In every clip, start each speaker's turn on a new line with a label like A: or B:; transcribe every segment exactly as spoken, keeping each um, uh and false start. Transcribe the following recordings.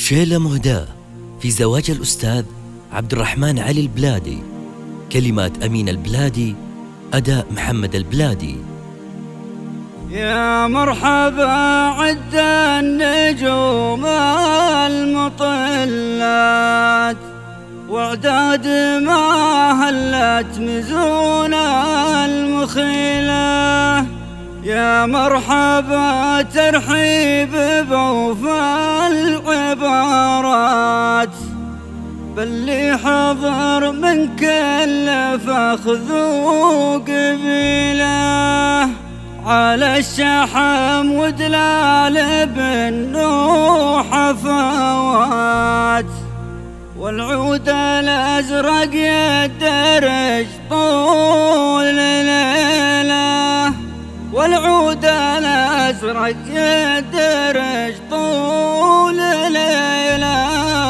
A: شيلة مهداة في زواج الأستاذ عبد الرحمن علي البلادي، كلمات أمين البلادي، أداء محمد البلادي.
B: يا مرحبا عد النجوم المطلات، واعداد ما هلت مزون المخيلة. يا مرحبا ترحيب بوفى العبارات، باللي حضر من كل فخذ وقبيله، على الشحم ودلال بالنوح فوات، والعود الأزرق يدرج طول ليله، والعود الأزرق يدرج طول ليله.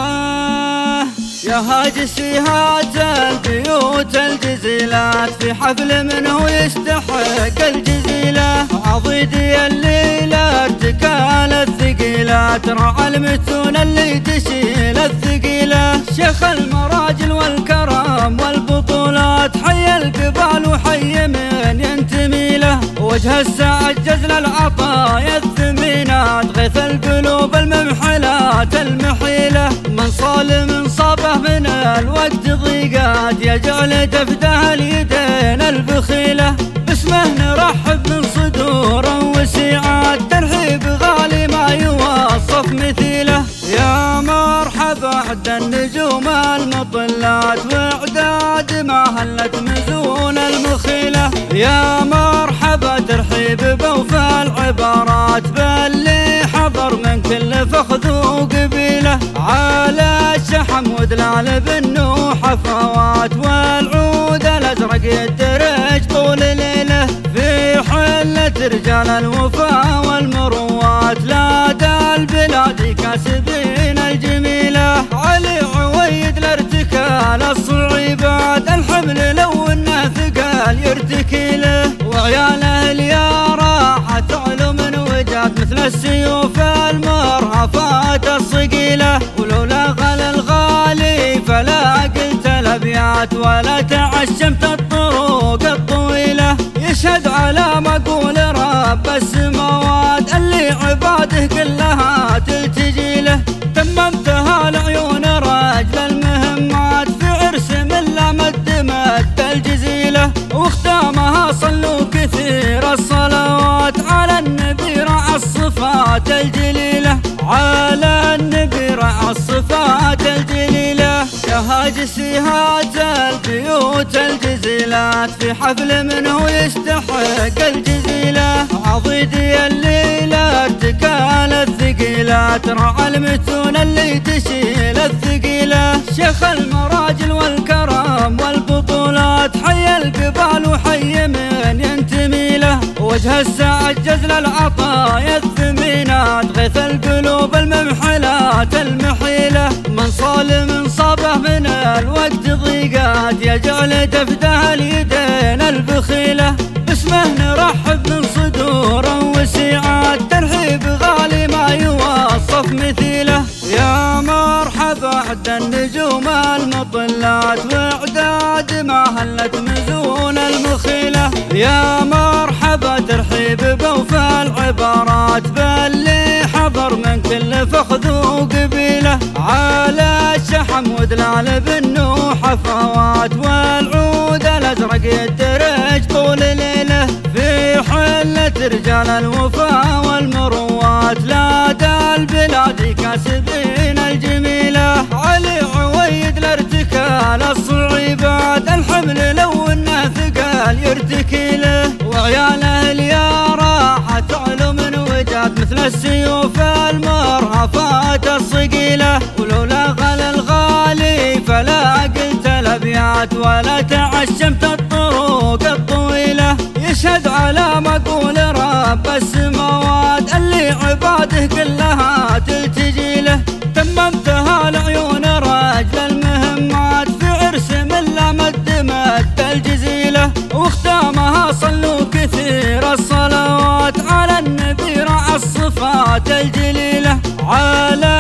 B: يا هاجسي هات البيوت الجزيلات، في حفل منه يستحق الجزيلة، عضيدي الليلة ارتكال الثقيلات، رعى المتون اللي تشيل الثقيلة، شيخ المراجل والكرم والبطولات، حي القبال وحي من ينتمي له، وجه السعجز للعطايا الثمينات، غيث القلوب الممحلات المحيلة، من صال من صابه من الوقت ضيقات، يجعل تفده اليدين البخيلة، باسمه نرحب من صدور وسيعات، ترحيب غالي ما يوصف مثيله. يا مرحبا عد النجوم المطلات، واعداد ما هلت مزون المخيلة، يا مرحبا ترحيب بوفى العبارات، باللي حضر من كل فخذ وقبيله، على الشحم ودلال بالنوح فوات، والعود الازرق يدرج طول ليله، في حلة رجال الوفا والمروات، لدى البلاد كاسبين الجميلة، علي عويد لارتكال الصعيبات، الحمل لو انه ثقال يرتكي له، وعياله اليارى تعلو من وجات، مثل السيوف المرهفات الصقيلة، ولولا غل الغالي فلا قلت الابيات، ولا تعشمت الطرق الطويلة، يشهد على مقول رب السماوات، اللي عباده كلها تلتجي له، تممتها لعيون رجل المهمات، في عرس من لا مد مد الجزيلة، واختامها صلوا كثير الصلوات، على النبي رعى الصفات الجليلة، على النبي رعى الصفات الجليلة. يا هاجسي هات البيوت الجزيلات، في حفل منه يستحق الجزيلة، عضيدي الليلة ارتكال الثقيلات، رعى المتون اللي تشيل الثقيلة، شيخ المراجل والكرم والبطولات، حي القبال وحي من ينتمي له، وجه السعجز للعطايا الثمينات، غيث القلوب الممحلات المحيلة، من صال من صابه من الوقت ضيقات، يجعل تفده اليدين البخيلة، باسمه نرحب من صدور وسيعات، ترحيب غالي ما يوصف مثيله. يا مرحبا عد النجوم المطلات، واعداد ما هلت مزون المخيلة، يا مرحبا ترحيب بوفى العبارات، باللي حضر من كل فخذ وقبيله، على الشحم ودلال بالنوح فوات، والعود الازرق يدرج طول ليله، في حلة رجال الوفا والمروات، لدى البلاد كاسبين الجميلة، علي عويد لارتكال الصعيبات، الحمل لو انه ثقال يرتكي له، وعياله اليارى تعلو من وجات، مثل السيوف المرهفات الصقيلة، ولولا غل الغالي فلا قلت الابيات، ولا تعشمت الطرق الطويلة، يشهد على مقول رب السماوات، اللي عباده كلها تلتجي له، تممتها لعيون رجل المهمات، في عرس من لا مد مد الجزيلة، واختامها صلوا كثير الصلوات، على النبي رعى الصفات الجليلة، على